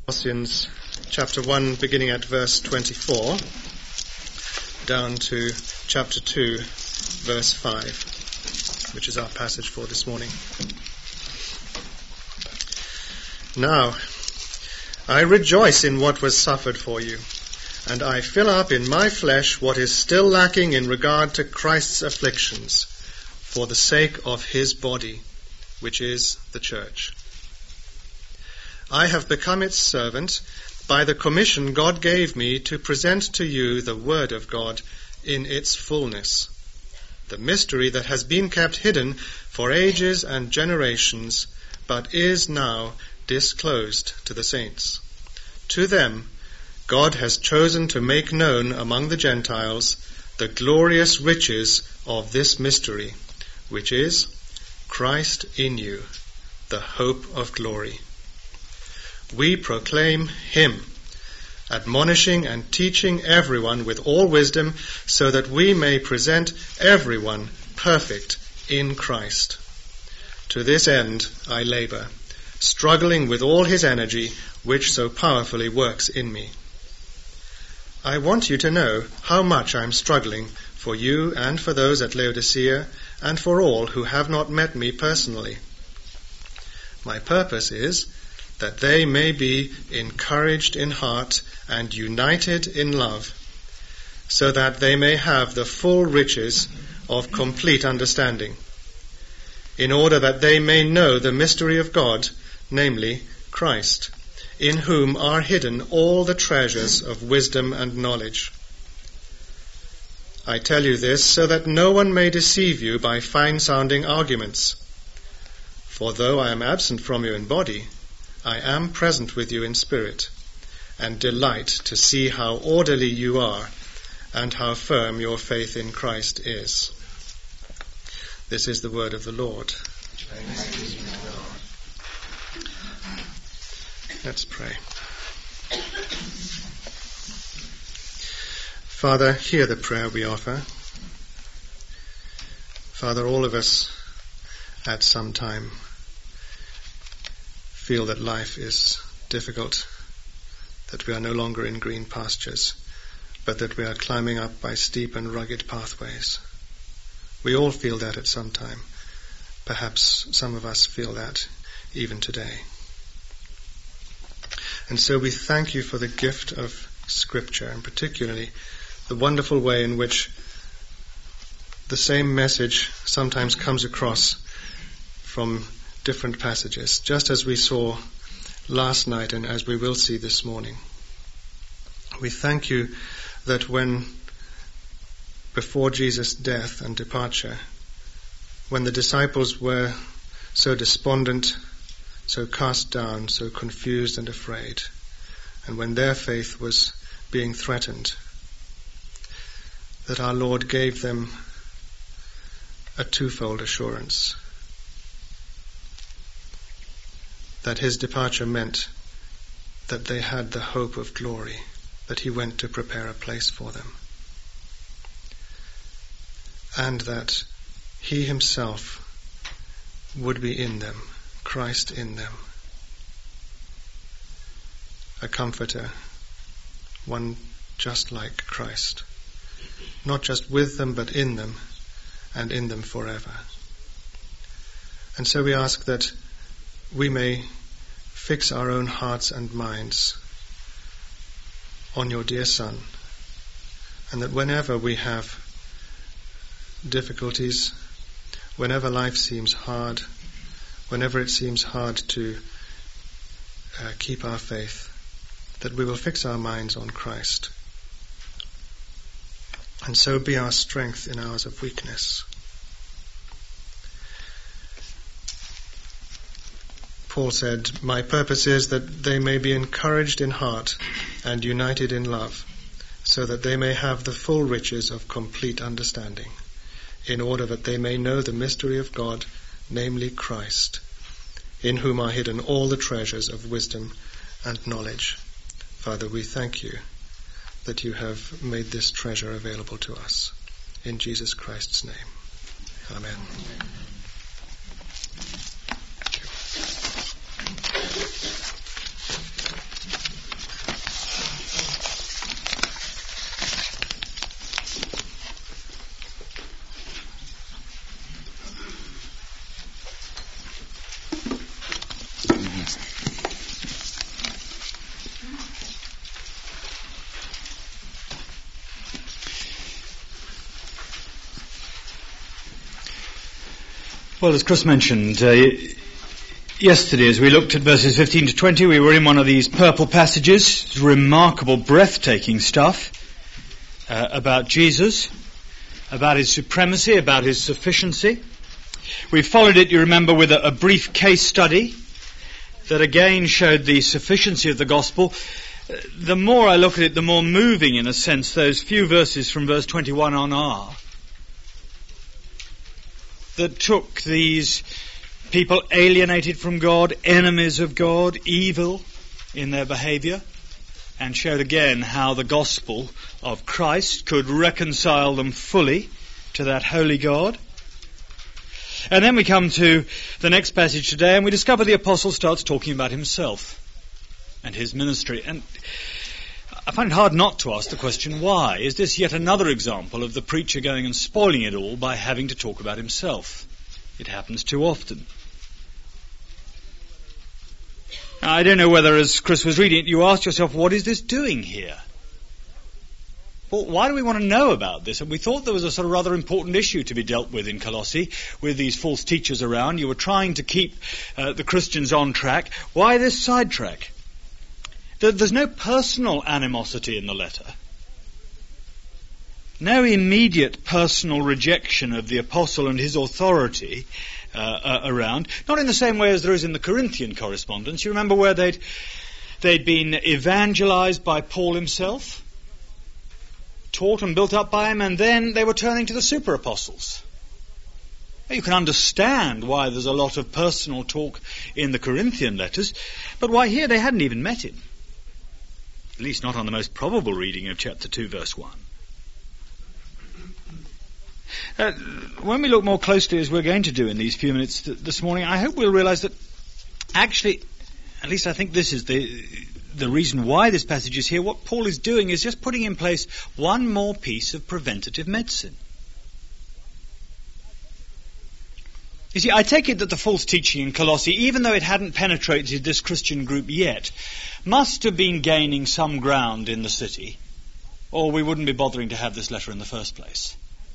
Colossians chapter 1, beginning at verse 24, down to chapter 2, verse 5, which is our passage for this morning. Now, I rejoice in what was suffered for you, and I fill up in my flesh what is still lacking in regard to Christ's afflictions, for the sake of his body, which is the church. I have become its servant by the commission God gave me to present to you the Word of God in its fullness, the mystery that has been kept hidden for ages and generations, but is now disclosed to the saints. To them God has chosen to make known among the Gentiles the glorious riches of this mystery, which is Christ in you, the hope of glory. We proclaim him, admonishing and teaching everyone with all wisdom, so that we may present everyone perfect in Christ. To this end I labor, struggling with all his energy, which so powerfully works in me. I want you to know how much I am struggling for you and for those at Laodicea and for all who have not met me personally. My purpose is that they may be encouraged in heart and united in love, so that they may have the full riches of complete understanding, in order that they may know the mystery of God, namely Christ, in whom are hidden all the treasures of wisdom and knowledge. I tell you this so that no one may deceive you by fine-sounding arguments. For though I am absent from you in body, I am present with you in spirit, and delight to see how orderly you are and how firm your faith in Christ is. This is the word of the Lord. Let's pray. Father, hear the prayer we offer. Father, all of us at some time feel that life is difficult, that we are no longer in green pastures, but that we are climbing up by steep and rugged pathways. We all feel that at some time. Perhaps some of us feel that even today. And so we thank you for the gift of Scripture, and particularly the wonderful way in which the same message sometimes comes across from different passages, just as we saw last night and as we will see this morning. We thank you that when, before Jesus' death and departure, when the disciples were so despondent, so cast down, so confused and afraid, and when their faith was being threatened, that our Lord gave them a twofold assurance. That his departure meant that they had the hope of glory, that he went to prepare a place for them, and that he himself would be in them, Christ in them, a comforter, one just like Christ, not just with them but in them, and in them forever. And so we ask that we may fix our own hearts and minds on your dear Son, and that whenever we have difficulties, whenever life seems hard, whenever it seems hard to keep our faith, that we will fix our minds on Christ, and so be our strength in hours of weakness. Paul said, my purpose is that they may be encouraged in heart and united in love, so that they may have the full riches of complete understanding, in order that they may know the mystery of God, namely Christ, in whom are hidden all the treasures of wisdom and knowledge. Father, we thank you that you have made this treasure available to us. In Jesus Christ's name. Amen. Well, as Chris mentioned, yesterday as we looked at verses 15 to 20, we were in one of these purple passages, remarkable, breathtaking stuff about Jesus, about his supremacy, about his sufficiency. We followed it, you remember, with a brief case study that again showed the sufficiency of the gospel. The more I look at it, the more moving, in a sense, those few verses from verse 21 on are, that took these people alienated from God, enemies of God, evil in their behavior, and showed again how the gospel of Christ could reconcile them fully to that holy God. And then we come to the next passage today, and we discover the apostle starts talking about himself and his ministry. And I find it hard not to ask the question, why? Is this yet another example of the preacher going and spoiling it all by having to talk about himself? It happens too often. Now, I don't know whether, as Chris was reading it, you asked yourself, what is this doing here? Well, why do we want to know about this? And we thought there was a sort of rather important issue to be dealt with in Colossae, with these false teachers around. You were trying to keep the Christians on track. Why this sidetrack? There's no personal animosity in the letter. No immediate personal rejection of the apostle and his authority around. Not in the same way as there is in the Corinthian correspondence. You remember where they'd been evangelized by Paul himself, taught and built up by him, and then they were turning to the super apostles. You can understand why there's a lot of personal talk in the Corinthian letters, but why here they hadn't even met him. At least not on the most probable reading of chapter 2, verse 1. When we look more closely, as we're going to do in these few minutes this morning, I hope we'll realize that actually, at least I think this is the reason why this passage is here. What Paul is doing is just putting in place one more piece of preventative medicine. You see, I take it that the false teaching in Colossae, even though it hadn't penetrated this Christian group yet, must have been gaining some ground in the city, or we wouldn't be bothering to have this letter in the first place.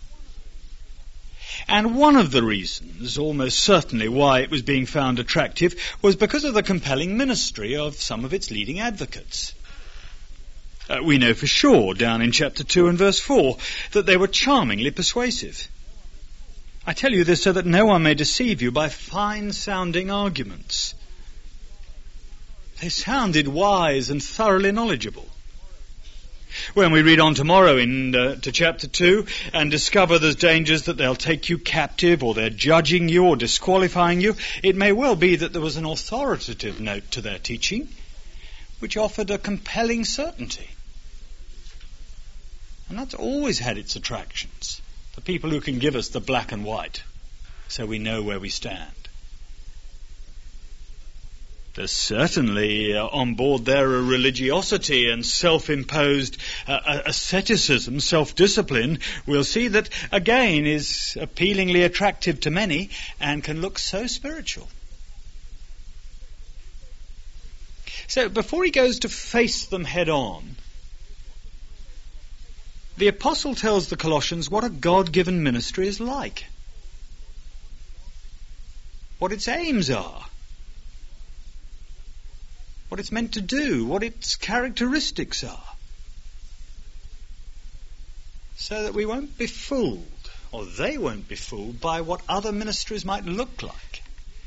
And one of the reasons, almost certainly, why it was being found attractive was because of the compelling ministry of some of its leading advocates. We know for sure, down in chapter 2 and verse 4, that they were charmingly persuasive. I tell you this so that no one may deceive you by fine-sounding arguments. They sounded wise and thoroughly knowledgeable. When we read on tomorrow to chapter 2 and discover there's dangers that they'll take you captive, or they're judging you or disqualifying you, it may well be that there was an authoritative note to their teaching which offered a compelling certainty. And that's always had its attractions. The people who can give us the black and white, so we know where we stand. There's certainly on board there a religiosity and self-imposed asceticism, self-discipline. We'll see that again is appealingly attractive to many and can look so spiritual. So before he goes to face them head on, the apostle tells the Colossians what a God-given ministry is like, what its aims are, what it's meant to do, what its characteristics are, so that we won't be fooled, or they won't be fooled, by what other ministries might look like.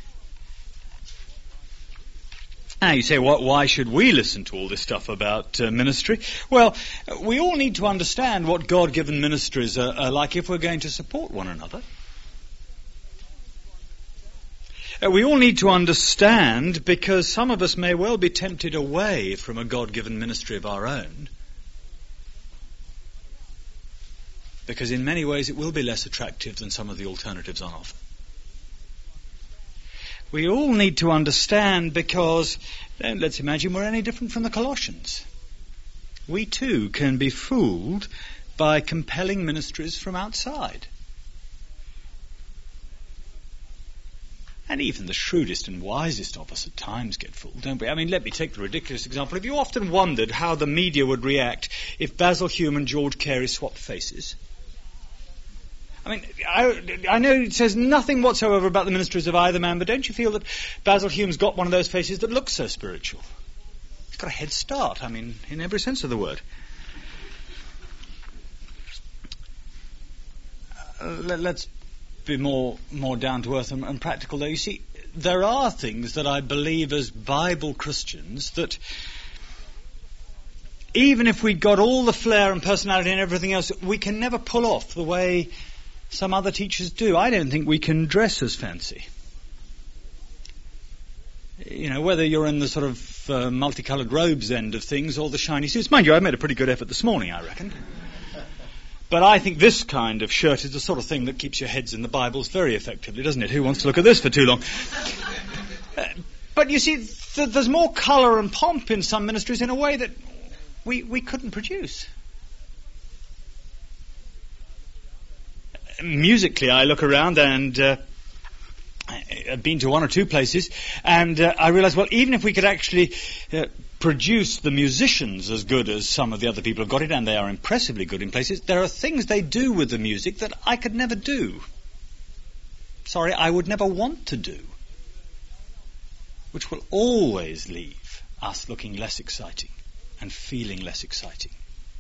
Now you say, why should we listen to all this stuff about ministry? Well, we all need to understand what God-given ministries are like if we're going to support one another. We all need to understand, because some of us may well be tempted away from a God-given ministry of our own, because in many ways it will be less attractive than some of the alternatives on offer. We all need to understand because, let's imagine we're any different from the Colossians. We too can be fooled by compelling ministries from outside. And even the shrewdest and wisest of us at times get fooled, don't we? I mean, let me take the ridiculous example. Have you often wondered how the media would react if Basil Hume and George Carey swapped faces? I mean, I know it says nothing whatsoever about the ministries of either man, but don't you feel that Basil Hume's got one of those faces that looks so spiritual? He's got a head start, I mean, in every sense of the word. Let's be more down to earth and practical, though. You see, there are things that I believe as Bible Christians that, even if we got all the flair and personality and everything else, we can never pull off the way some other teachers do. I don't think we can dress as fancy. You know, whether you're in the sort of multicoloured robes end of things or the shiny suits. Mind you, I made a pretty good effort this morning, I reckon. But I think this kind of shirt is the sort of thing that keeps your heads in the Bibles very effectively, doesn't it? Who wants to look at this for too long? But you see, there's more colour and pomp in some ministries in a way that we couldn't produce. Musically, I look around and I've been to one or two places, and I realise, well, even if we could actually produce the musicians as good as some of the other people have got it, and they are impressively good in places, there are things they do with the music that I could never do. Sorry, I would never want to do, which will always leave us looking less exciting and feeling less exciting.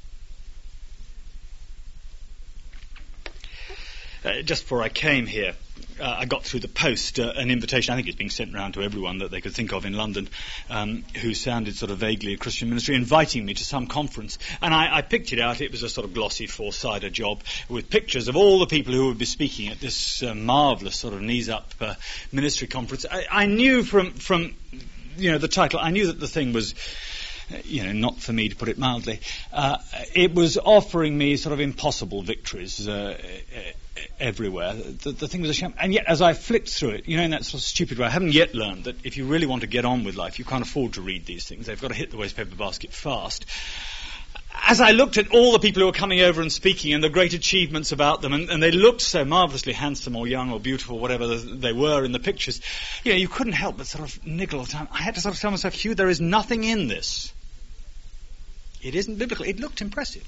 Just before I came here, I got through the post an invitation. I think it's being sent round to everyone that they could think of in London who sounded sort of vaguely a Christian ministry, inviting me to some conference. And I picked it out. It was a sort of glossy four-sided job with pictures of all the people who would be speaking at this marvellous sort of knees-up ministry conference. I knew from the title, I knew that the thing was, not for me, to put it mildly. It was offering me sort of impossible victories everywhere. The thing was a sham. And yet, as I flicked through it, in that sort of stupid way, I haven't yet learned that if you really want to get on with life, you can't afford to read these things. They've got to hit the wastepaper basket fast. As I looked at all the people who were coming over and speaking and the great achievements about them, and they looked so marvellously handsome or young or beautiful, whatever they were in the pictures, you couldn't help but sort of niggle all the time. I had to sort of tell myself, Hugh, there is nothing in this. It isn't biblical. It looked impressive.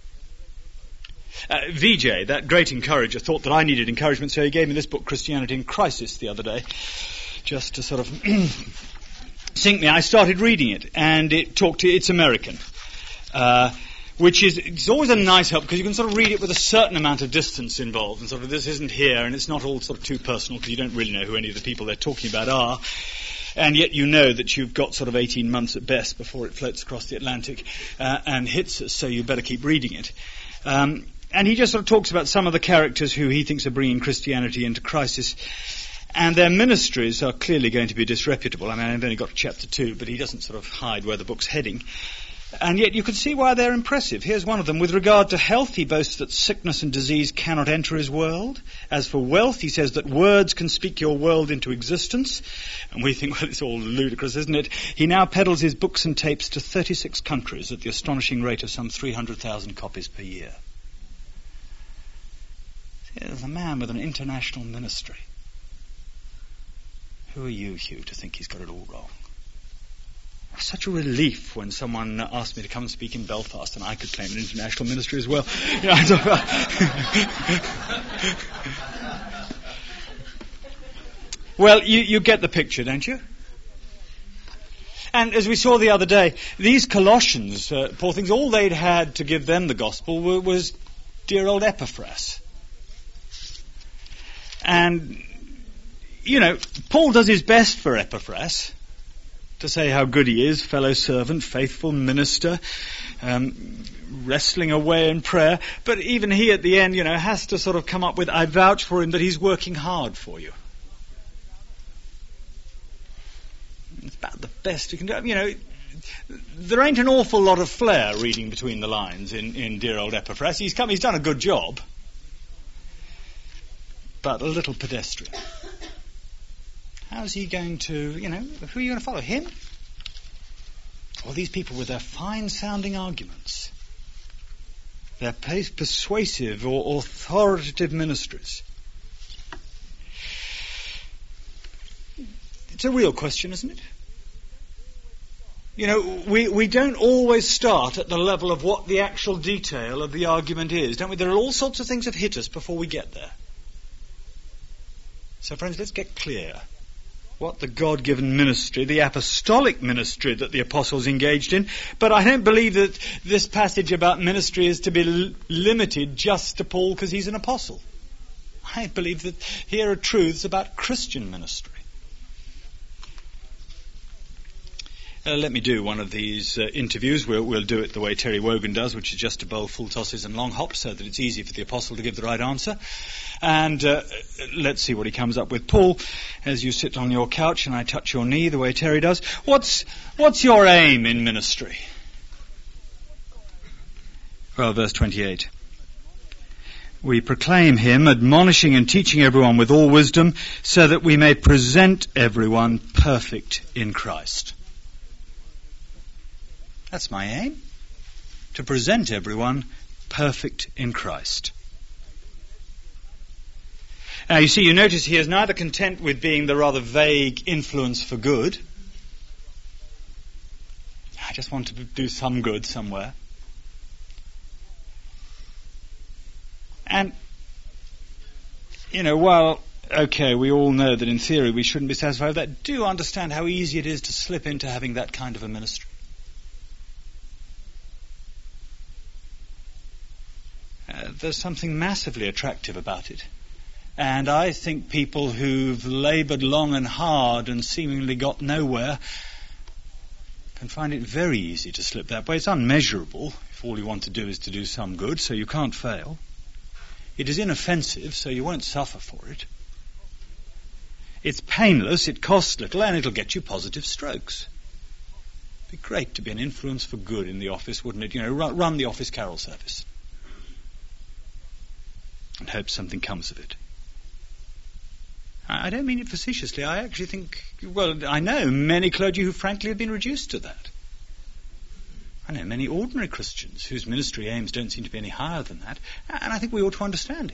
Vijay, that great encourager, thought that I needed encouragement, so he gave me this book, Christianity in Crisis, the other day, just to sort of sink me. I started reading it, and it's American, which it's always a nice help, because you can sort of read it with a certain amount of distance involved, and sort of this isn't here, and it's not all sort of too personal, because you don't really know who any of the people they're talking about are. And yet you know that you've got sort of 18 months at best before it floats across the Atlantic and hits us, so you better keep reading it. And he just sort of talks about some of the characters who he thinks are bringing Christianity into crisis. And their ministries are clearly going to be disreputable. I mean, I've only got to chapter 2, but he doesn't sort of hide where the book's heading. And yet you can see why they're impressive. Here's one of them. With regard to health, he boasts that sickness and disease cannot enter his world. As for wealth, he says that words can speak your world into existence. And we think, well, it's all ludicrous, isn't it? He now peddles his books and tapes to 36 countries at the astonishing rate of some 300,000 copies per year. There's a man with an international ministry. Who are you, Hugh, to think he's got it all wrong? It was such a relief when someone asked me to come and speak in Belfast, and I could claim an international ministry as well. Well, you get the picture, don't you? And as we saw the other day, these Colossians, poor things, all they'd had to give them the gospel was dear old Epaphras. And, Paul does his best for Epaphras, to say how good he is, fellow servant, faithful minister, wrestling away in prayer. But even he at the end, has to sort of come up with, I vouch for him that he's working hard for you. It's about the best you can do. There ain't an awful lot of flair reading between the lines in dear old Epaphras. He's done a good job, but a little pedestrian. How's he going to, who are you going to follow? Him? Or these people with their fine-sounding arguments, their persuasive or authoritative ministries? It's a real question, isn't it? We don't always start at the level of what the actual detail of the argument is, don't we? There are all sorts of things that hit us before we get there. So, friends, let's get clear what the God-given ministry, the apostolic ministry that the apostles engaged in. But I don't believe that this passage about ministry is to be limited just to Paul because he's an apostle. I believe that here are truths about Christian ministry. Let me do one of these interviews. We'll do it the way Terry Wogan does, which is just to bowl full tosses and long hops so that it's easy for the apostle to give the right answer. And let's see what he comes up with. Paul, as you sit on your couch and I touch your knee the way Terry does, what's your aim in ministry? Well, verse 28. We proclaim him, admonishing and teaching everyone with all wisdom, so that we may present everyone perfect in Christ. That's my aim, to present everyone perfect in Christ. Now, you notice he is neither content with being the rather vague influence for good. I just want to do some good somewhere. And, while, okay, we all know that in theory we shouldn't be satisfied with that, do understand how easy it is to slip into having that kind of a ministry. There's something massively attractive about it. And I think people who've laboured long and hard and seemingly got nowhere can find it very easy to slip that way. It's unmeasurable if all you want to do is to do some good, so you can't fail. It is inoffensive, so you won't suffer for it. It's painless, it costs little, and it'll get you positive strokes. It'd be great to be an influence for good in the office, wouldn't it? Run the office carol service. And hope something comes of it. I don't mean it facetiously. I actually think, I know many clergy who frankly have been reduced to that. I know many ordinary Christians whose ministry aims don't seem to be any higher than that, and I think we ought to understand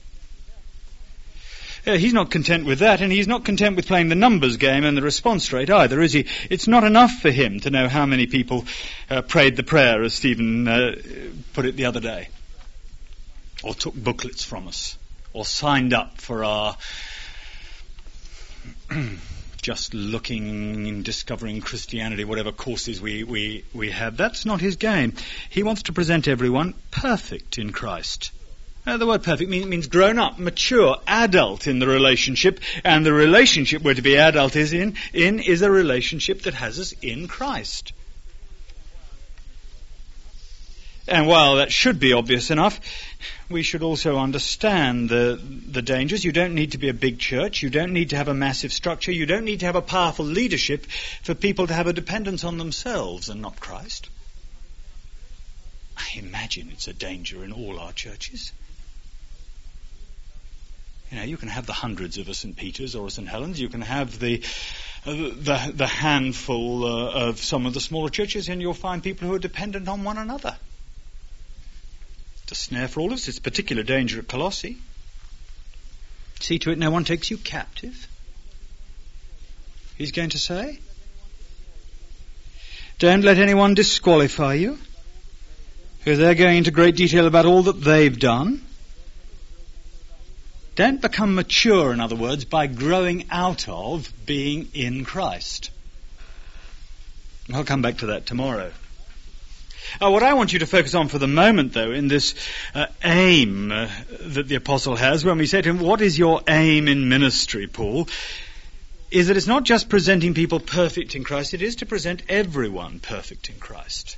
it. He's not content with that, and he's not content with playing the numbers game and the response rate either, is he? It's not enough for him to know how many people prayed the prayer, as Stephen put it the other day, or took booklets from us, or signed up for our just looking and discovering Christianity, whatever courses we have. That's not his game. He wants to present everyone perfect in Christ. The word perfect means grown up, mature, adult in the relationship, and the relationship we're to be adult is a relationship that has us in Christ. And while that should be obvious enough, we should also understand the dangers. You don't need to be a big church. You don't need to have a massive structure. You don't need to have a powerful leadership for people to have a dependence on themselves and not Christ. I imagine it's a danger in all our churches. You can have the hundreds of a St. Peter's or a St. Helens. You can have the handful of some of the smaller churches, and you'll find people who are dependent on one another. A snare for all of us. It's particular danger at Colossae. See to it no one takes you captive. He's going to say. Don't let anyone disqualify you, because they're going into great detail about all that they've done. Don't become mature, in other words, by growing out of being in Christ. I'll come back to that tomorrow. What I want you to focus on for the moment, though, in this aim that the apostle has, when we say to him, what is your aim in ministry, Paul, is that it's not just presenting people perfect in Christ, it is to present everyone perfect in Christ.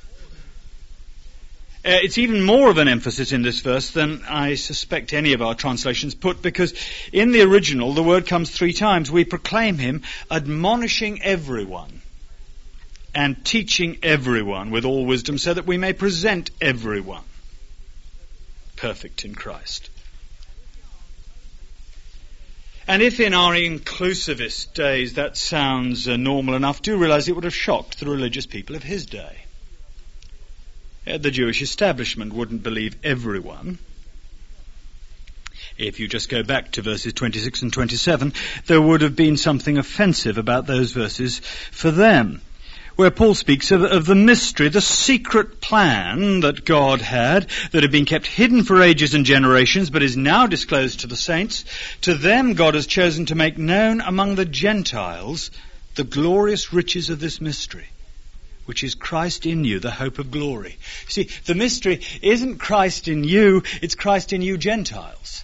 It's even more of an emphasis in this verse than I suspect any of our translations put, because in the original the word comes 3 times. We proclaim him, admonishing everyone and teaching everyone with all wisdom, so that we may present everyone perfect in Christ. And if in our inclusivist days that sounds normal enough, do realize it would have shocked the religious people of his day. The Jewish establishment wouldn't believe everyone. If you just go back to verses 26 and 27, there would have been something offensive about those verses for them. where Paul speaks of the mystery, the secret plan that God had, that had been kept hidden for ages and generations, but is now disclosed to the saints. To them God has chosen to make known among the Gentiles the glorious riches of this mystery, which is Christ in you, the hope of glory. See, the mystery isn't Christ in you, it's Christ in you Gentiles.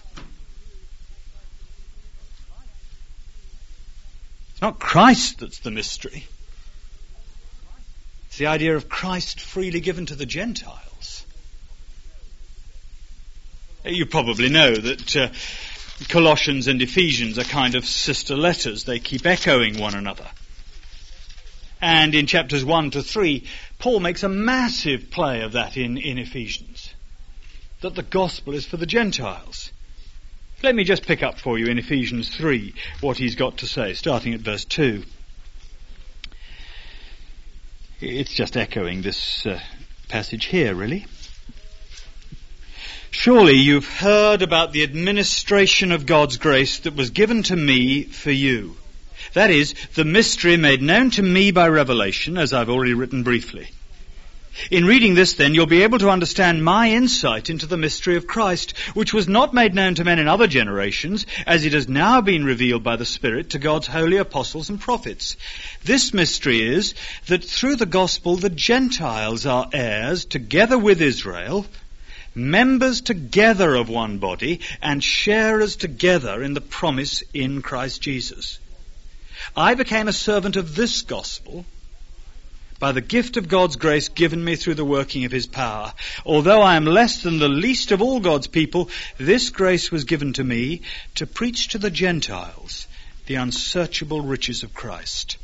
It's not Christ that's the mystery. It's the idea of Christ freely given to the Gentiles. You probably know that Colossians and Ephesians are kind of sister letters. They keep echoing one another. And in chapters 1 to 3, Paul makes a massive play of that in Ephesians, that the gospel is for the Gentiles. Let me just pick up for you in Ephesians 3 what he's got to say, starting at verse 2. It's just echoing this passage here, really. Surely you've heard about the administration of God's grace that was given to me for you. That is, the mystery made known to me by revelation, as I've already written briefly. In reading this, then, you'll be able to understand my insight into the mystery of Christ, which was not made known to men in other generations, as it has now been revealed by the Spirit to God's holy apostles and prophets. This mystery is that through the gospel the Gentiles are heirs together with Israel, members together of one body, and sharers together in the promise in Christ Jesus. I became a servant of this gospel by the gift of God's grace given me through the working of his power. Although I am less than the least of all God's people, this grace was given to me to preach to the Gentiles the unsearchable riches of Christ.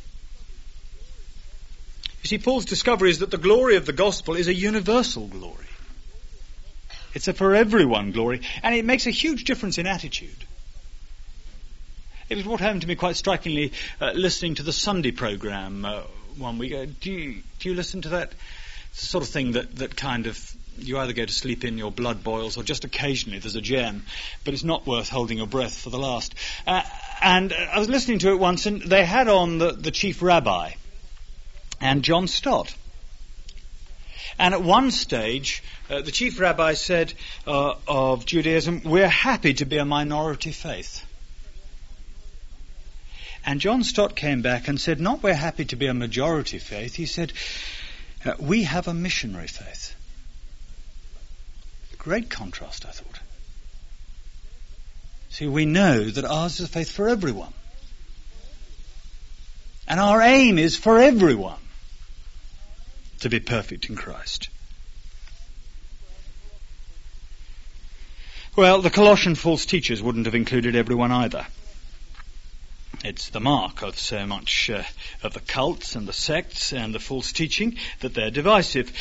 You see, Paul's discovery is that the glory of the gospel is a universal glory. It's a for everyone glory, and it makes a huge difference in attitude. It was brought home to me quite strikingly listening to the Sunday programme 1 week. Do you listen to that? It's the sort of thing that kind of, you either go to sleep in, your blood boils, or just occasionally there's a gem, but it's not worth holding your breath for the last. And I was listening to it once, and they had on the chief rabbi and John Stott. And at one stage, the chief rabbi said of Judaism, we're happy to be a minority faith. And John Stott came back and said, not we're happy to be a majority faith. He said, we have a missionary faith. Great contrast, I thought. See, we know that ours is a faith for everyone. And our aim is for everyone to be perfect in Christ. Well, the Colossian false teachers wouldn't have included everyone either. It's the mark of so much of the cults and the sects and the false teaching that they're divisive.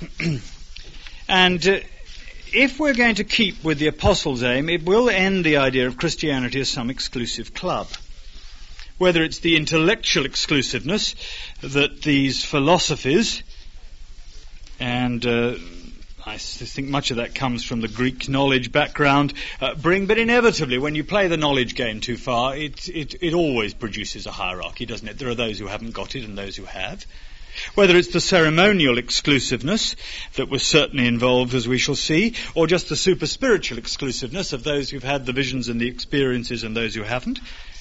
And if we're going to keep with the apostles' aim, it will end the idea of Christianity as some exclusive club. Whether it's the intellectual exclusiveness that these philosophies, and I think much of that comes from the Greek knowledge background, bring, but inevitably when you play the knowledge game too far, it always produces a hierarchy, doesn't it? There are those who haven't got it and those who have. Whether it's the ceremonial exclusiveness that was certainly involved, as we shall see, or just the super-spiritual exclusiveness of those who've had the visions and the experiences and those who haven't.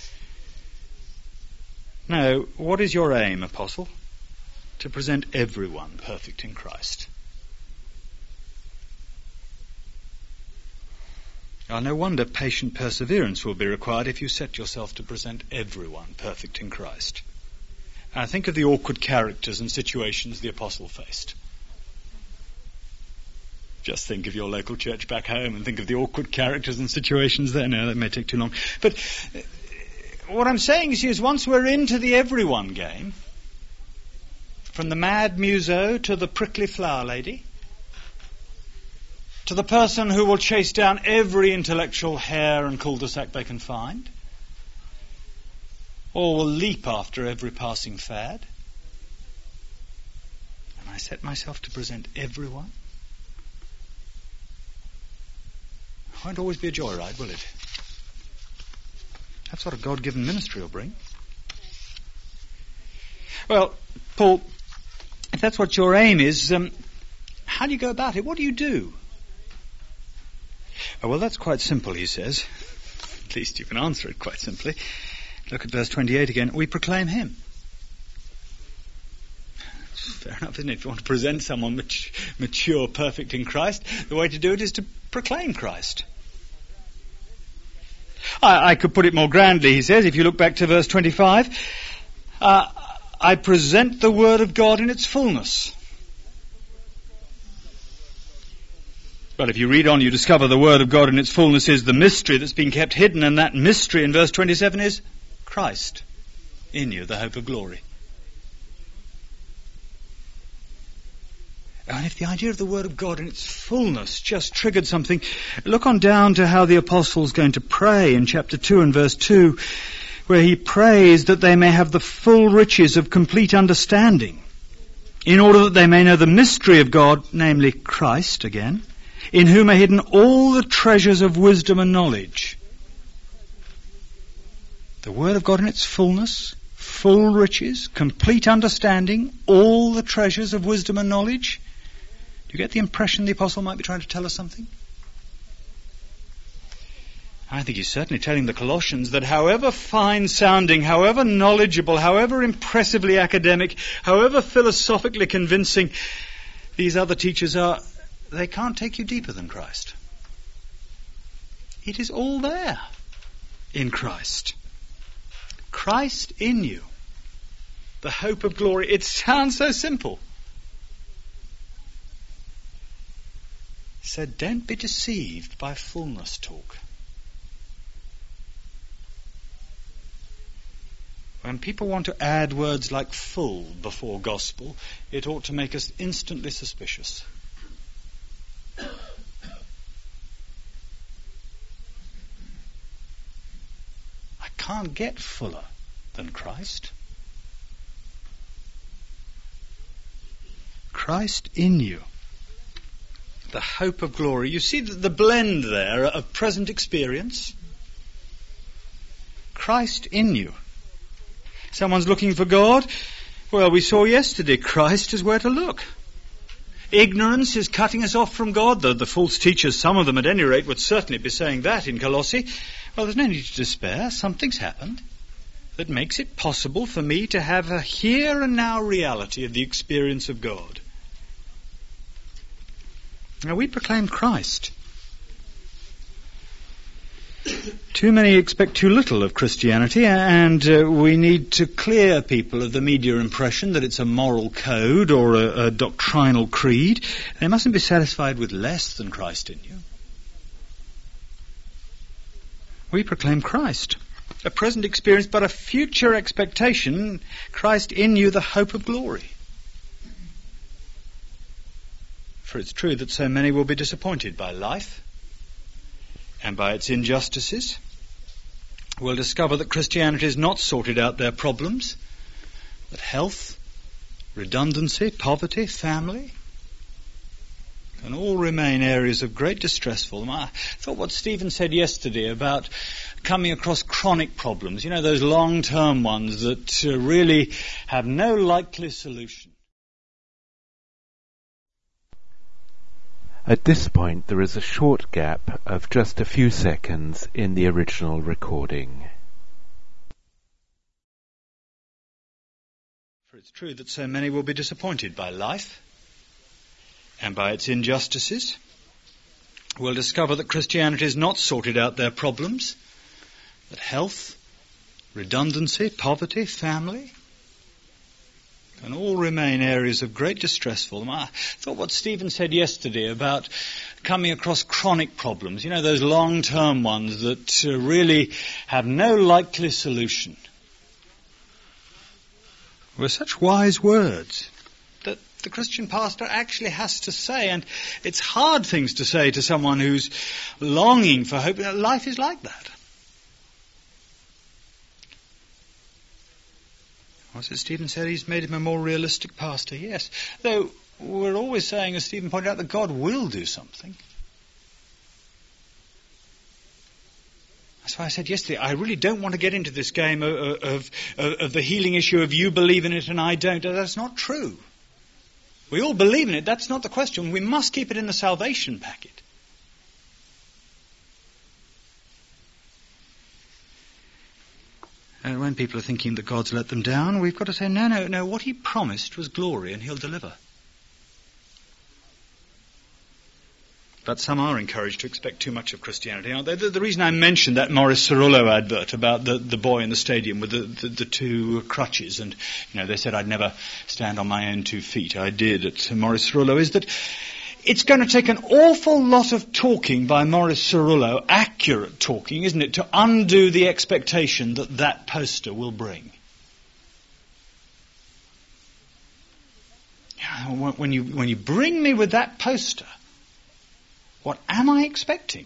No, what is your aim, Apostle? To present everyone perfect in Christ. No wonder patient perseverance will be required if you set yourself to present everyone perfect in Christ. Think of the awkward characters and situations the apostle faced. Just think of your local church back home and think of the awkward characters and situations there. No, that may take too long. But what I'm saying is once we're into the everyone game, from the mad muso to the prickly flower lady, to the person who will chase down every intellectual hare and cul-de-sac they can find, or will leap after every passing fad, and I set myself to present everyone, it won't always be a joyride, will it? That's what a God-given ministry will bring. Well, Paul if that's what your aim is, how do you go about it? What do you do? Oh, well, that's quite simple, he says. At least you can answer it quite simply. Look at verse 28 again. We proclaim him. Fair enough, isn't it? If you want to present someone mature, perfect in Christ, the way to do it is to proclaim Christ. I could put it more grandly, he says, if you look back to verse 25. I present the word of God in its fullness. But if you read on, you discover the word of God in its fullness is the mystery that's been kept hidden, and that mystery in verse 27 is Christ in you, the hope of glory. And if the idea of the Word of God in its fullness just triggered something, look on down to how the Apostle's going to pray in chapter 2 and verse 2, where he prays that they may have the full riches of complete understanding, in order that they may know the mystery of God, namely Christ again, in whom are hidden all the treasures of wisdom and knowledge. The Word of God in its fullness, full riches, complete understanding, all the treasures of wisdom and knowledge. Do you get the impression the Apostle might be trying to tell us something? I think he's certainly telling the Colossians that however fine-sounding, however knowledgeable, however impressively academic, however philosophically convincing these other teachers are, they can't take you deeper than Christ. It is all there in Christ. Christ in you, the hope of glory. It sounds so simple. So don't be deceived by fullness talk. When people want to add words like full before gospel, it ought to make us instantly suspicious. I can't get fuller than Christ. Christ in you, the hope of glory. You see the blend there of present experience. Christ in you. Someone's looking for God. Well, we saw yesterday, Christ is where to look. Ignorance is cutting us off from God. The false teachers, some of them at any rate, would certainly be saying that in Colossae. Well, there's no need to despair. Something's happened that makes it possible for me to have a here and now reality of the experience of God. Now, we proclaim Christ. Too many expect too little of Christianity, and we need to clear people of the media impression that it's a moral code or a doctrinal creed. They mustn't be satisfied with less than Christ in you. We proclaim Christ. A present experience, but a future expectation. Christ in you, the hope of glory. For it's true that so many will be disappointed by life and by its injustices, will discover that Christianity has not sorted out their problems, that health, redundancy, poverty, family can all remain areas of great distress for them. I thought what Stephen said yesterday about coming across chronic problems, those long-term ones that really have no likely solution. At this point, there is a short gap of just a few seconds in the original recording. For it's true that so many will be disappointed by life and by its injustices, will discover that Christianity has not sorted out their problems, that health, redundancy, poverty, family can all remain areas of great distress for them. I thought what Stephen said yesterday about coming across chronic problems, those long-term ones that really have no likely solution, were such wise words that the Christian pastor actually has to say. And it's hard things to say to someone who's longing for hope. Life is like that. Was it Stephen said he's made him a more realistic pastor? Yes. Though we're always saying, as Stephen pointed out, that God will do something. That's why I said yesterday, I really don't want to get into this game of the healing issue of you believe in it and I don't. That's not true. We all believe in it. That's not the question. We must keep it in the salvation packet. And when people are thinking that God's let them down, we've got to say, no. What he promised was glory, and he'll deliver. But some are encouraged to expect too much of Christianity, aren't they? The reason I mentioned that Maurice Cerullo advert about the boy in the stadium with the two crutches, and they said I'd never stand on my own 2 feet. I did at Maurice Cerullo, is that it's going to take an awful lot of talking by Maurice Cerullo, accurate talking, isn't it, to undo the expectation that poster will bring. When you bring me with that poster, what am I expecting?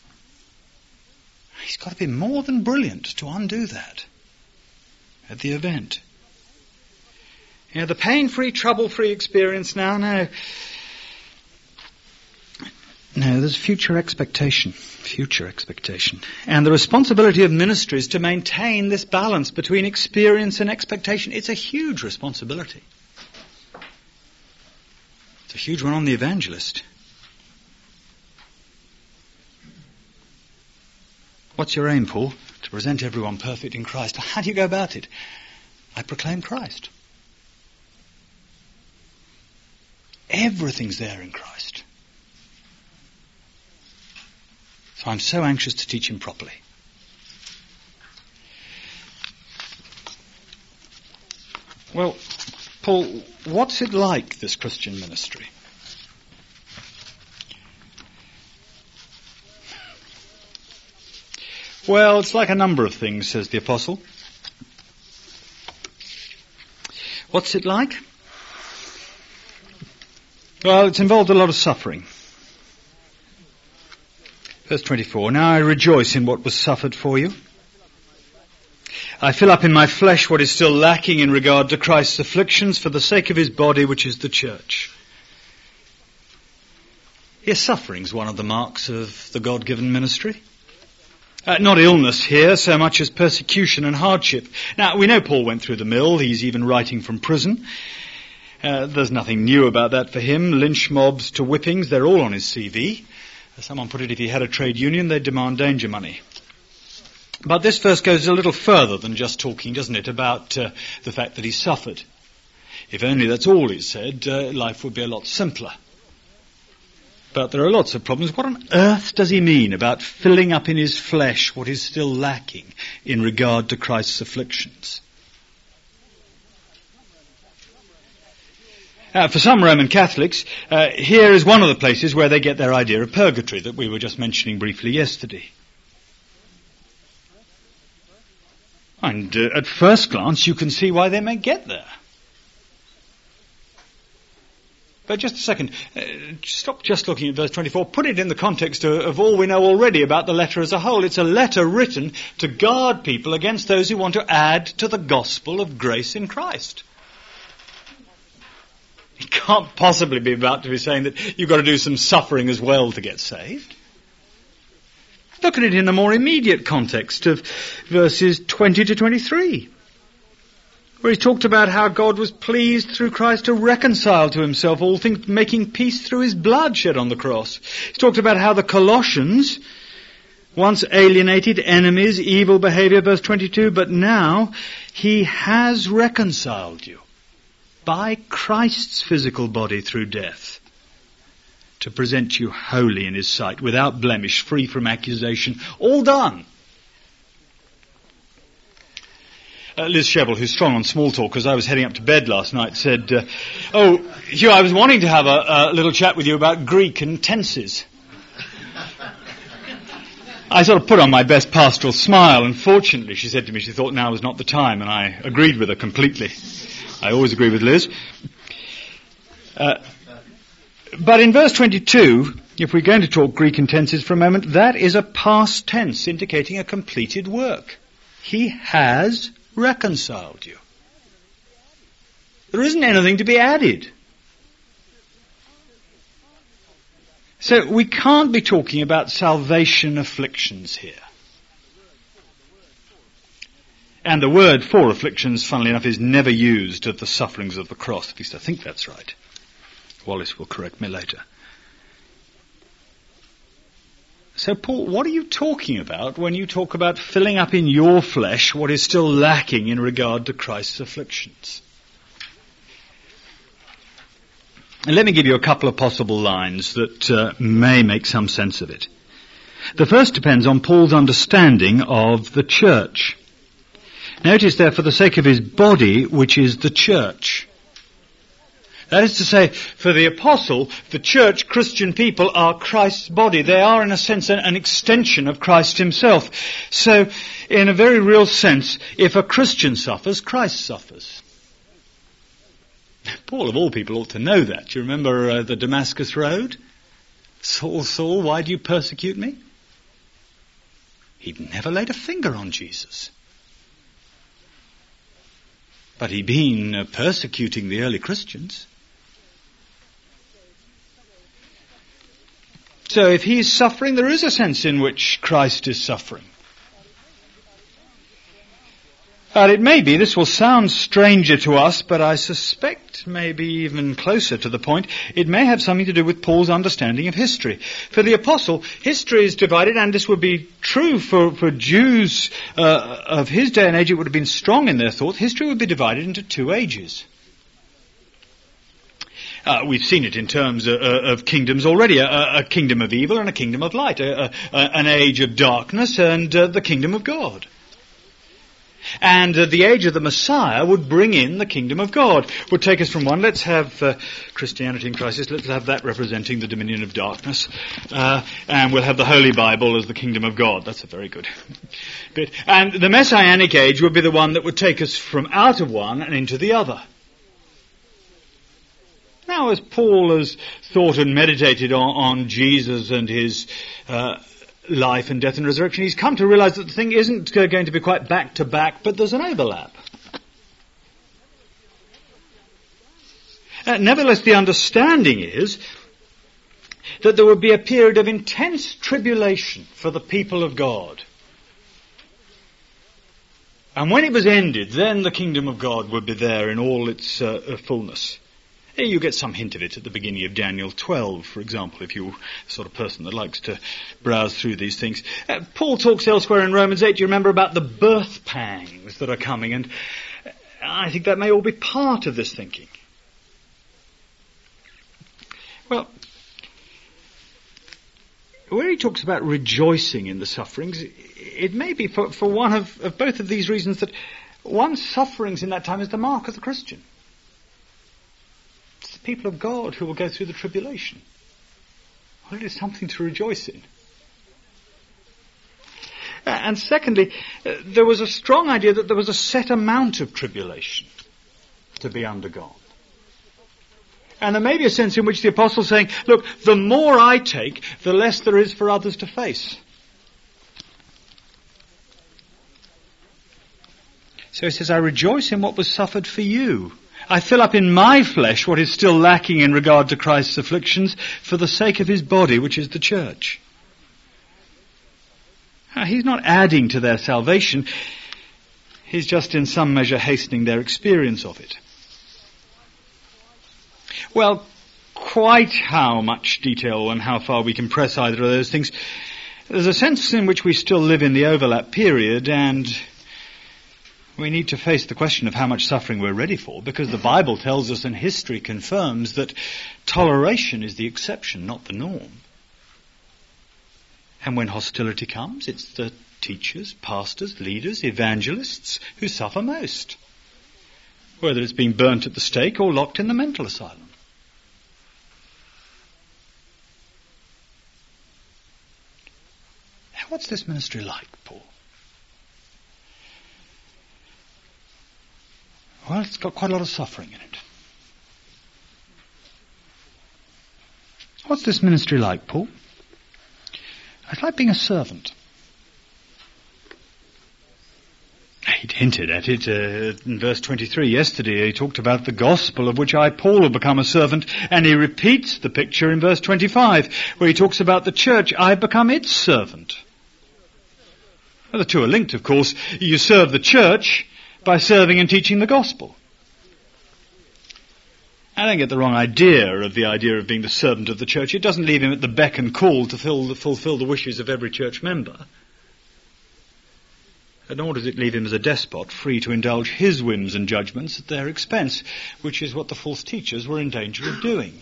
He's got to be more than brilliant to undo that at the event. The pain-free, trouble-free experience now, no, there's future expectation. And the responsibility of ministry is to maintain this balance between experience and expectation. It's a huge responsibility. It's a huge one on the evangelist. What's your aim, Paul? To present everyone perfect in Christ. How do you go about it? I proclaim Christ. Everything's there in Christ. So I'm so anxious to teach him properly. Well, Paul, what's it like, this Christian ministry? Well, it's like a number of things, says the Apostle. What's it like? Well, it's involved a lot of suffering. Verse 24, now I rejoice in what was suffered for you. I fill up in my flesh what is still lacking in regard to Christ's afflictions for the sake of his body, which is the church. Yes, suffering's one of the marks of the God-given ministry. Not illness here so much as persecution and hardship. Now, we know Paul went through the mill. He's even writing from prison. There's nothing new about that for him. Lynch mobs to whippings, they're all on his CV. Someone put it, if he had a trade union, they'd demand danger money. But this verse goes a little further than just talking, doesn't it, about the fact that he suffered. If only that's all it said, life would be a lot simpler. But there are lots of problems. What on earth does he mean about filling up in his flesh what is still lacking in regard to Christ's afflictions? For some Roman Catholics, here is one of the places where they get their idea of purgatory that we were just mentioning briefly yesterday. And at first glance, you can see why they may get there. But just a second, stop just looking at verse 24. Put it in the context of all we know already about the letter as a whole. It's a letter written to guard people against those who want to add to the gospel of grace in Christ. He can't possibly be about to be saying that you've got to do some suffering as well to get saved. Look at it in the more immediate context of verses 20 to 23. Where he talked about how God was pleased through Christ to reconcile to himself all things, making peace through his blood shed on the cross. He's talked about how the Colossians, once alienated, enemies, evil behavior, verse 22, but now he has reconciled you by Christ's physical body through death, to present you holy in his sight, without blemish, free from accusation, all done. Liz Shevell, who's strong on small talk, as I was heading up to bed last night, said, Hugh, I was wanting to have a little chat with you about Greek and tenses. I sort of put on my best pastoral smile, and fortunately, she said to me, she thought now was not the time, and I agreed with her completely. I always agree with Liz. But in verse 22, if we're going to talk Greek and tenses for a moment, that is a past tense indicating a completed work. He has reconciled you. There isn't anything to be added. So we can't be talking about salvation afflictions here. And the word for afflictions, funnily enough, is never used of the sufferings of the cross. At least I think that's right. Wallace will correct me later. So, Paul, what are you talking about when you talk about filling up in your flesh what is still lacking in regard to Christ's afflictions? And let me give you a couple of possible lines that may make some sense of it. The first depends on Paul's understanding of the church. Notice there, for the sake of his body, which is the church. That is to say, for the apostle, the church, Christian people, are Christ's body. They are, in a sense, an extension of Christ himself. So, in a very real sense, if a Christian suffers, Christ suffers. Paul, of all people, ought to know that. Do you remember the Damascus Road? Saul, Saul, why do you persecute me? He'd never laid a finger on Jesus. But he'd been persecuting the early Christians. So if he's suffering, there is a sense in which Christ is suffering. And it may be, this will sound stranger to us, but I suspect maybe even closer to the point, it may have something to do with Paul's understanding of history. For the apostle, history is divided, and this would be true for Jews of his day and age. It would have been strong in their thought. History would be divided into two ages. We've seen it in terms of kingdoms already, a kingdom of evil and a kingdom of light, an age of darkness and the kingdom of God. And the age of the Messiah would bring in the kingdom of God, would take us from one, let's have Christianity in crisis, let's have that representing the dominion of darkness, and we'll have the Holy Bible as the kingdom of God. That's a very good bit. And the Messianic age would be the one that would take us from out of one and into the other. Now, as Paul has thought and meditated on Jesus and his life and death and resurrection, he's come to realize that the thing isn't going to be quite back to back, but there's an overlap. Nevertheless, the understanding is that there would be a period of intense tribulation for the people of God. And when it was ended, then the kingdom of God would be there in all its fullness. You get some hint of it at the beginning of Daniel 12, for example, if you're the sort of person that likes to browse through these things. Paul talks elsewhere in Romans 8, do you remember, about the birth pangs that are coming? And I think that may all be part of this thinking. Well, where he talks about rejoicing in the sufferings, it may be for one of both of these reasons that one's sufferings in that time is the mark of the Christian. It's the people of God who will go through the tribulation. Well, it is something to rejoice in. And secondly, there was a strong idea that there was a set amount of tribulation to be undergone. And there may be a sense in which the apostle's saying, look, the more I take, the less there is for others to face. So he says, I rejoice in what was suffered for you. I fill up in my flesh what is still lacking in regard to Christ's afflictions for the sake of his body, which is the church. Now, he's not adding to their salvation. He's just in some measure hastening their experience of it. Well, quite how much detail and how far we can press either of those things, there's a sense in which we still live in the overlap period, and we need to face the question of how much suffering we're ready for, because the Bible tells us and history confirms that toleration is the exception, not the norm. And when hostility comes, it's the teachers, pastors, leaders, evangelists who suffer most, whether it's being burnt at the stake or locked in the mental asylum. Now, what's this ministry like, Paul? Well, it's got quite a lot of suffering in it. What's this ministry like, Paul? It's like being a servant. He'd hinted at it in verse 23 yesterday. He talked about the gospel of which I, Paul, have become a servant. And he repeats the picture in verse 25, where he talks about the church. I have become its servant. Well, the two are linked, of course. You serve the church by serving and teaching the gospel. I don't get the wrong idea of being the servant of the church. It doesn't leave him at the beck and call to fulfill the wishes of every church member. Nor does it leave him as a despot, free to indulge his whims and judgments at their expense, which is what the false teachers were in danger of doing.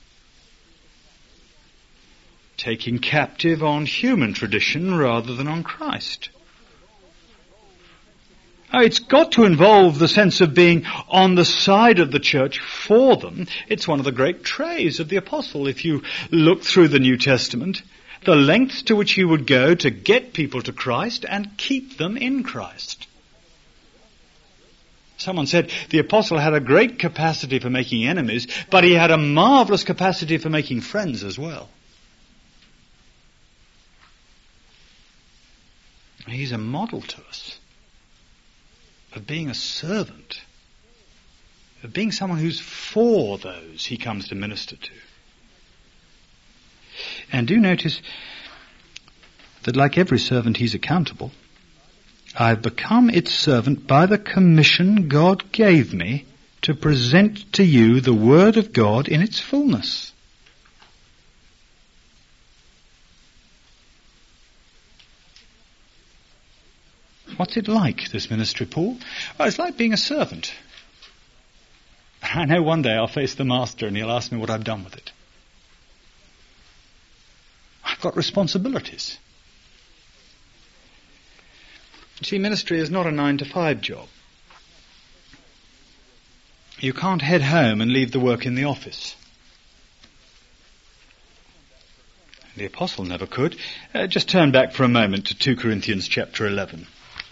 Taking captive on human tradition rather than on Christ. It's got to involve the sense of being on the side of the church for them. It's one of the great traits of the apostle. If you look through the New Testament, the lengths to which he would go to get people to Christ and keep them in Christ. Someone said the apostle had a great capacity for making enemies, but he had a marvelous capacity for making friends as well. He's a model to us of being a servant, of being someone who's for those he comes to minister to. And do notice that like every servant, he's accountable. I've become its servant by the commission God gave me to present to you the word of God in its fullness. What's it like, this ministry, Paul? Well, it's like being a servant. I know one day I'll face the master and he'll ask me what I've done with it. I've got responsibilities. You see, ministry is not a 9-to-5 job. You can't head home and leave the work in the office. The apostle never could. Just turn back for a moment to 2 Corinthians chapter 11.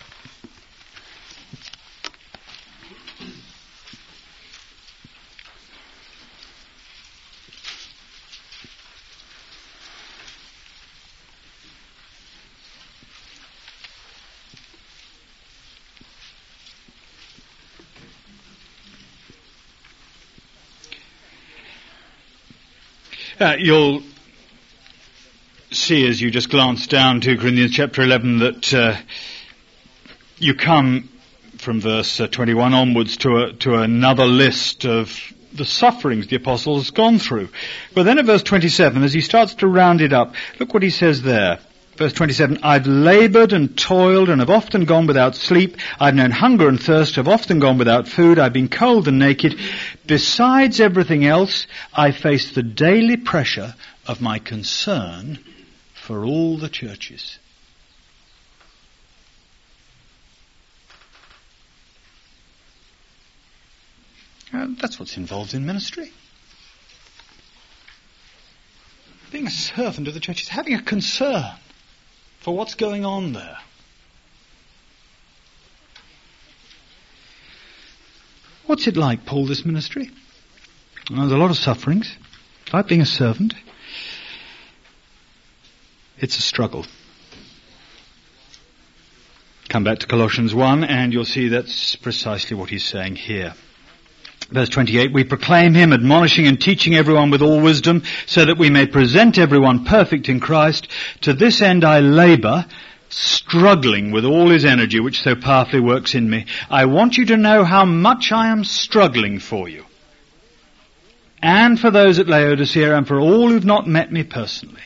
You'll see as you just glance down 2 Corinthians chapter 11 that you come from verse 21 onwards to another list of the sufferings the apostle has gone through. But then at verse 27, as he starts to round it up, look what he says there. Verse 27, I've laboured and toiled and have often gone without sleep. I've known hunger and thirst, have often gone without food. I've been cold and naked. Besides everything else, I face the daily pressure of my concern for all the churches. That's what's involved in ministry. Being a servant of the church is having a concern for what's going on there. What's it like, Paul, this ministry? Well, there's a lot of sufferings. It's like being a servant. It's a struggle. Come back to Colossians 1 and you'll see that's precisely what he's saying here. Verse 28, we proclaim him, admonishing and teaching everyone with all wisdom, so that we may present everyone perfect in Christ. To this end I labour, struggling with all his energy, which so powerfully works in me. I want you to know how much I am struggling for you, and for those at Laodicea, and for all who've not met me personally.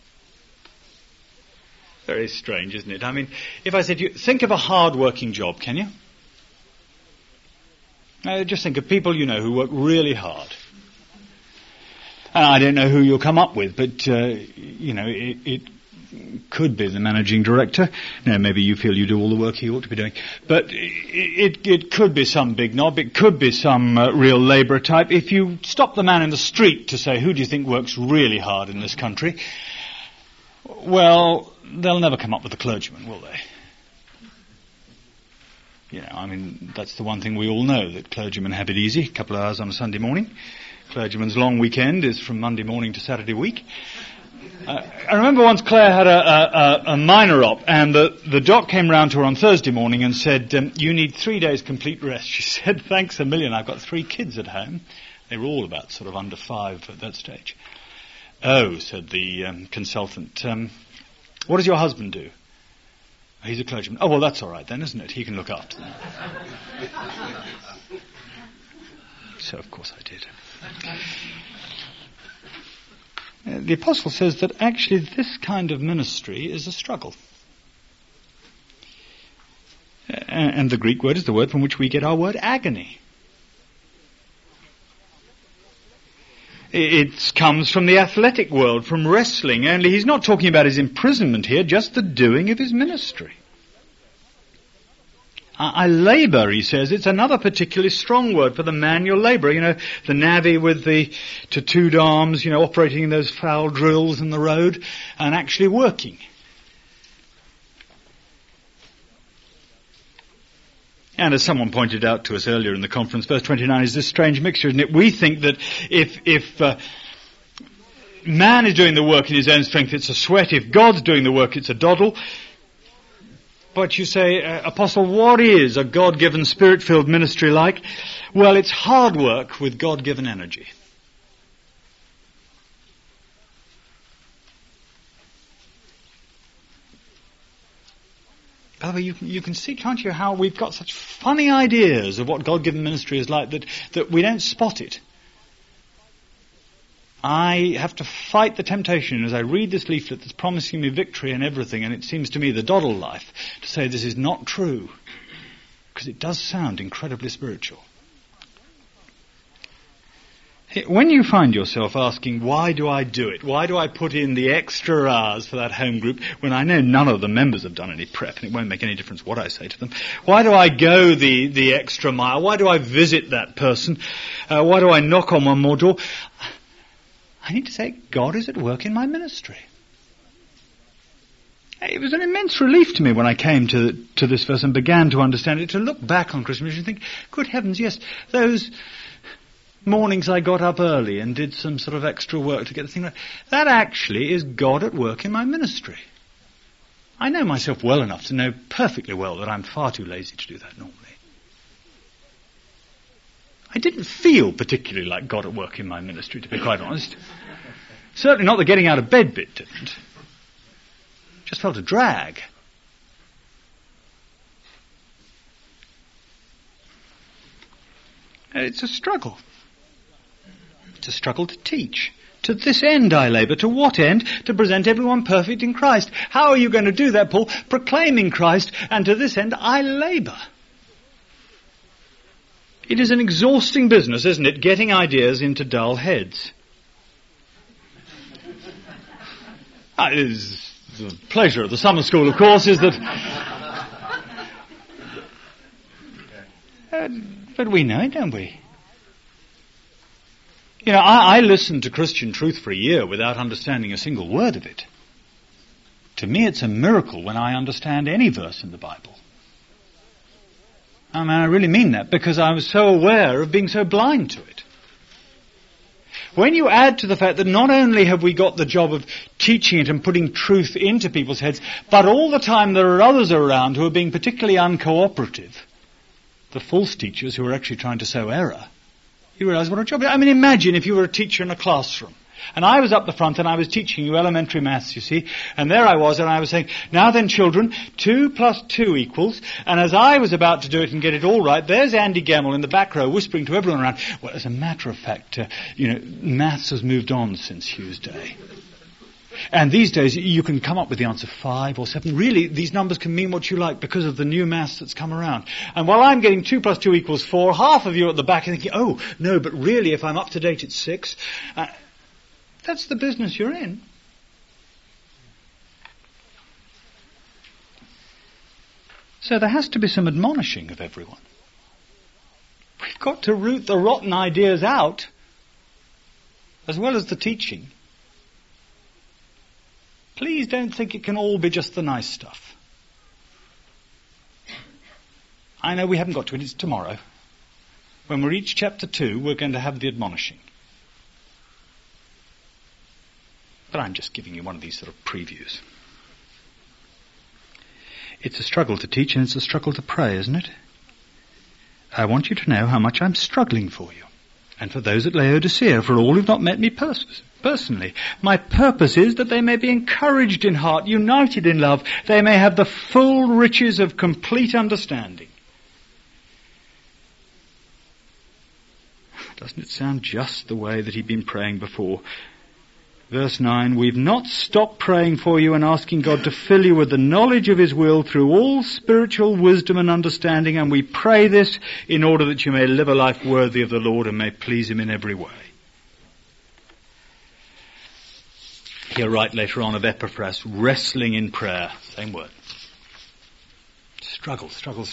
Very strange, isn't it? I mean, if I said to you, think of a hard-working job, can you? Just think of people you know who work really hard. And I don't know who you'll come up with, but, it could be the managing director. No, maybe you feel you do all the work he ought to be doing. But it could be some big knob. It could be some real labourer type. If you stop the man in the street to say, who do you think works really hard in this country? Well, they'll never come up with a clergyman, will they? That's the one thing we all know, that clergymen have it easy, a couple of hours on a Sunday morning. Clergyman's long weekend is from Monday morning to Saturday week. I remember once Claire had a minor op, and the doc came round to her on Thursday morning and said, you need 3 days complete rest. She said, thanks a million, I've got 3 kids at home. They were all about sort of under 5 at that stage. Oh, said the consultant, what does your husband do? He's a clergyman. Oh, well, that's all right then, isn't it? He can look after them. so, of course I did. The apostle says that actually this kind of ministry is a struggle. And the Greek word is the word from which we get our word agony. It comes from the athletic world, from wrestling, only he's not talking about his imprisonment here, just the doing of his ministry. I labour, he says. It's another particularly strong word for the manual labourer. You know, the navvy with the tattooed arms, you know, operating in those foul drills in the road and actually working. And as someone pointed out to us earlier in the conference, verse 29 is this strange mixture, isn't it? We think that if man is doing the work in his own strength, it's a sweat. If God's doing the work, it's a doddle. But you say, Apostle, what is a God-given, Spirit-filled ministry like? Well, it's hard work with God-given energy. By the way, you can see, can't you, how we've got such funny ideas of what God-given ministry is like that we don't spot it. I have to fight the temptation as I read this leaflet that's promising me victory and everything, and it seems to me the doddle life, to say this is not true, because it does sound incredibly spiritual. When you find yourself asking, why do I do it? Why do I put in the extra hours for that home group when I know none of the members have done any prep and it won't make any difference what I say to them? Why do I go the extra mile? Why do I visit that person? Why do I knock on one more door? I need to say, God is at work in my ministry. It was an immense relief to me when I came to this verse and began to understand it, to look back on Christian ministry and think, good heavens, yes, those mornings I got up early and did some sort of extra work to get the thing right, that actually is God at work in my ministry. I know myself well enough to know perfectly well that I'm far too lazy to do that normally. I didn't feel particularly like God at work in my ministry, to be quite honest. Certainly not the getting out of bed bit didn't. Just felt a drag. It's a struggle. It's a struggle to teach. To this end I labour. To what end? To present everyone perfect in Christ. How are you going to do that, Paul? Proclaiming Christ, and to this end I labour. It is an exhausting business, isn't it, getting ideas into dull heads. The pleasure of the summer school, of course, is that... but we know it, don't we? You know, I listened to Christian Truth for a year without understanding a single word of it. To me, it's a miracle when I understand any verse in the Bible. I mean, I really mean that, because I was so aware of being so blind to it. When you add to the fact that not only have we got the job of teaching it and putting truth into people's heads, but all the time there are others around who are being particularly uncooperative, the false teachers who are actually trying to sow error, you realise what a job. I mean, imagine if you were a teacher in a classroom, and I was up the front and I was teaching you elementary maths, you see, and there I was and I was saying, now then children, 2 + 2 equals, and as I was about to do it and get it all right, there's Andy Gemmell in the back row whispering to everyone around, well, as a matter of fact, maths has moved on since Hugh's day. And these days you can come up with the answer 5 or 7. Really, these numbers can mean what you like because of the new maths that's come around. And while I'm getting 2 + 2 = 4, half of you at the back are thinking, oh, no, but really if I'm up to date it's 6. That's the business you're in. So there has to be some admonishing of everyone. We've got to root the rotten ideas out, as well as the teaching. Please don't think it can all be just the nice stuff. I know we haven't got to it, it's tomorrow. When we reach chapter 2, we're going to have the admonishing. But I'm just giving you one of these sort of previews. It's a struggle to teach and it's a struggle to pray, isn't it? I want you to know how much I'm struggling for you. And for those at Laodicea, for all who've not met me personally. My purpose is that they may be encouraged in heart, united in love. They may have the full riches of complete understanding. Doesn't it sound just the way that he'd been praying before? Verse 9, we've not stopped praying for you and asking God to fill you with the knowledge of his will through all spiritual wisdom and understanding, and we pray this in order that you may live a life worthy of the Lord and may please him in every way. He'll write later on of Epaphras, wrestling in prayer. Same word. Struggle.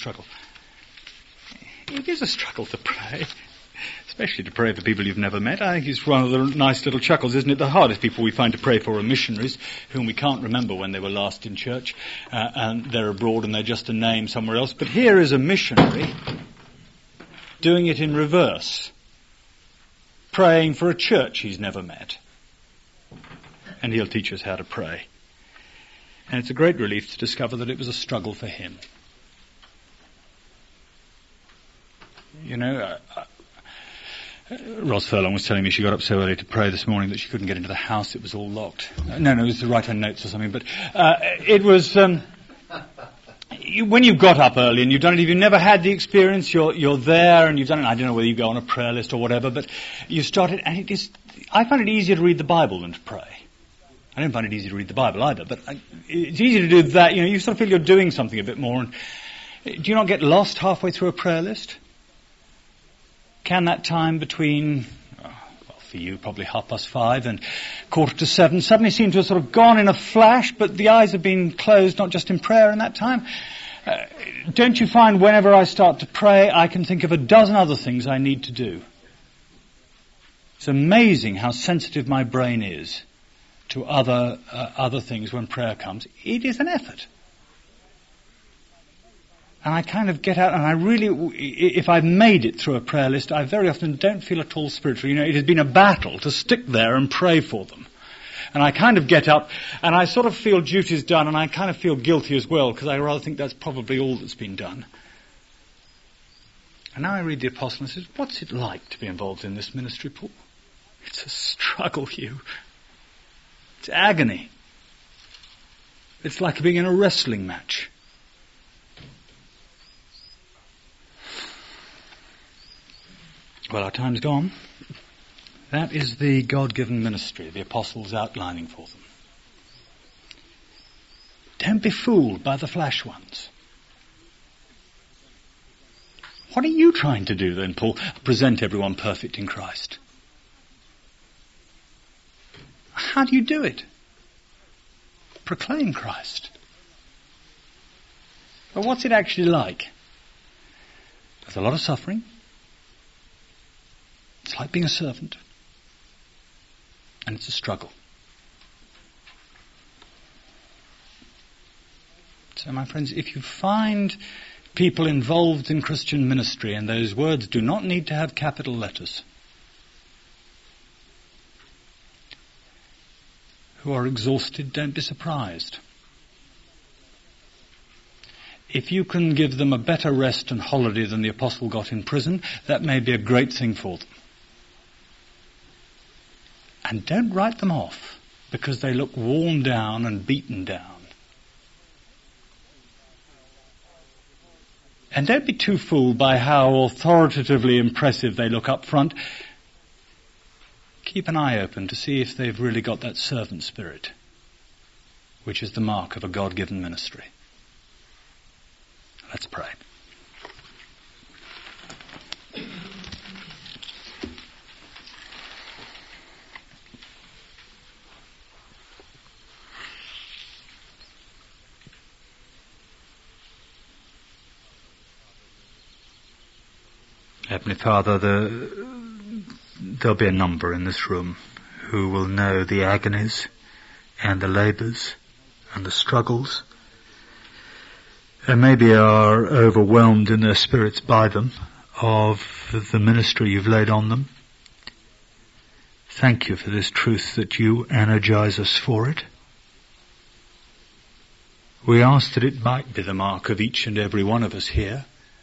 It is a struggle to pray. Especially to pray for people you've never met. I think it's one of the nice little chuckles, isn't it? The hardest people we find to pray for are missionaries, whom we can't remember when they were last in church, and they're abroad and they're just a name somewhere else. But here is a missionary doing it in reverse, praying for a church he's never met. And he'll teach us how to pray. And it's a great relief to discover that it was a struggle for him. You know, Ros Furlong was telling me she got up so early to pray this morning that she couldn't get into the house. It was all locked. No, it was to write her notes or something. But it was when you've got up early and you've done it, if you've never had the experience, you're there and you've done it. I don't know whether you go on a prayer list or whatever, but you start it, and I find it easier to read the Bible than to pray. I don't find it easy to read the Bible either, but it's easy to do that. You know, you sort of feel you're doing something a bit more. And do you not get lost halfway through a prayer list? Can that time between, for you, probably 5:30 and 6:45, suddenly seem to have sort of gone in a flash, but the eyes have been closed, not just in prayer in that time? Don't you find whenever I start to pray, I can think of a dozen other things I need to do? It's amazing how sensitive my brain is to other things when prayer comes. It is an effort. And I kind of get out, and I really, if I've made it through a prayer list, I very often don't feel at all spiritual. You know, it has been a battle to stick there and pray for them. And I kind of get up, and I sort of feel duty's done, and I kind of feel guilty as well, because I rather think that's probably all that's been done. And now I read the Apostle and says, what's it like to be involved in this ministry, Paul? It's a struggle, Hugh. It's agony. It's like being in a wrestling match. Well, our time's gone. That is the God-given ministry the apostles outlining for them. Don't be fooled by the flash ones. What are you trying to do then, Paul? Present everyone perfect in Christ. How do you do it? Proclaim Christ. But what's it actually like? There's a lot of suffering. It's like being a servant. And it's a struggle. So, my friends, if you find people involved in Christian ministry, and those words do not need to have capital letters, who are exhausted, don't be surprised. If you can give them a better rest and holiday than the apostle got in prison, that may be a great thing for them. And don't write them off because they look worn down and beaten down. And don't be too fooled by how authoritatively impressive they look up front. Keep an eye open to see if they've really got that servant spirit, which is the mark of a God-given ministry. Let's pray. Heavenly Father, there'll be a number in this room who will know the agonies and the labours and the struggles, and maybe are overwhelmed in their spirits by them, of the ministry you've laid on them. Thank you for this truth that you energize us for it. We ask that it might be the mark of each and every one of us here,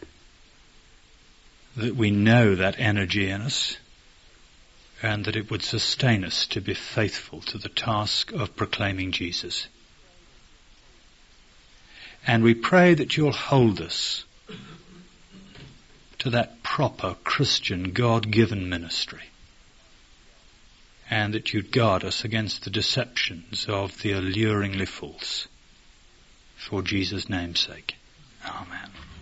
that we know that energy in us, and that it would sustain us to be faithful to the task of proclaiming Jesus. And we pray that you'll hold us to that proper Christian God-given ministry, and that you'd guard us against the deceptions of the alluringly false. For Jesus' name's sake. Amen.